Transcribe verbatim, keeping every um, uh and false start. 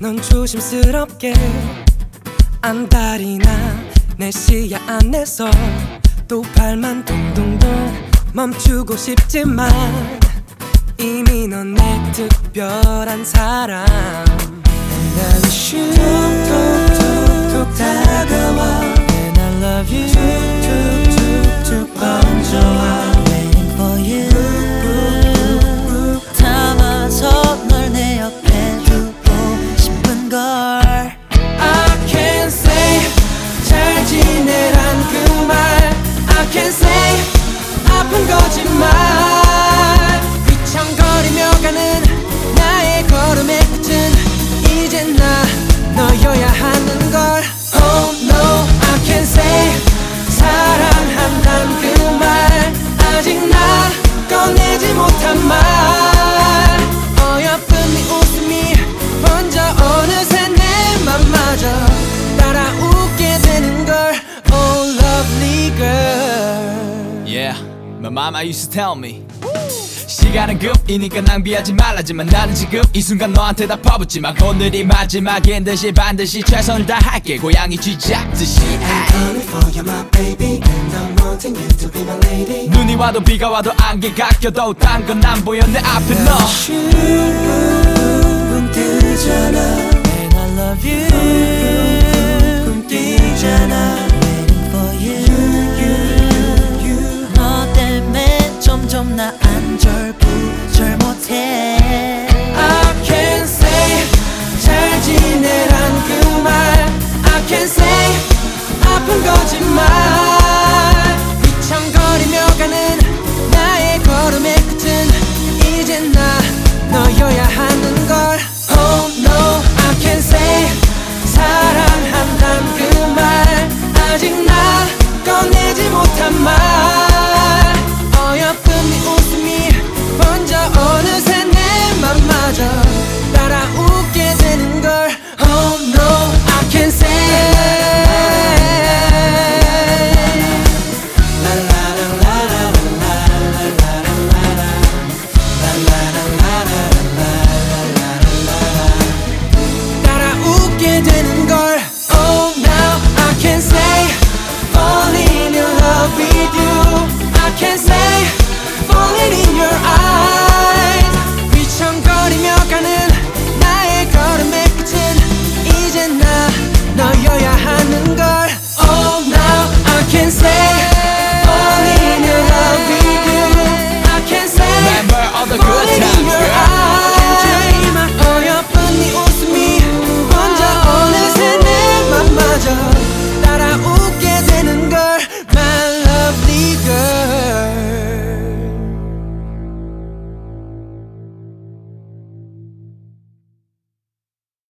넌 조심스럽게 안달이 나 내 시야 안에서 또 발만 동동동 멈추고 싶지만 이미 넌 내 특별한 사람. 난 툭툭툭툭 다가와 And I love you 툭툭툭툭 번져와 Waiting for you 담아서 널 내 옆에 두고 싶은 걸 I can't say 잘 지내란 그 말 I can't say 아픈 거짓말 휘청거리며 가는 나의 걸음의 끝은 이제 나 너여야 하는 걸 Oh no I can't say 사랑한단 그 말 아직 나 꺼내지 못한 말 어여쁜 네 웃음이 번져 어느새 내 맘마저 따라 웃게 되는 걸 Oh lovely girl. Yeah, my mama used to tell me 시간은 급이니까 낭비하지 말라지만 나는 지금 이 순간 너한테 다 퍼붓지마 오늘이 마지막인 듯이 반드시 최선을 다할게 고양이 쥐 잡듯이 눈이 와도 비가 와도 안개가 껴도 딴 건 안 보여 내 앞에 너 눈 뜨잖아 And I love you 꿈 뛰잖아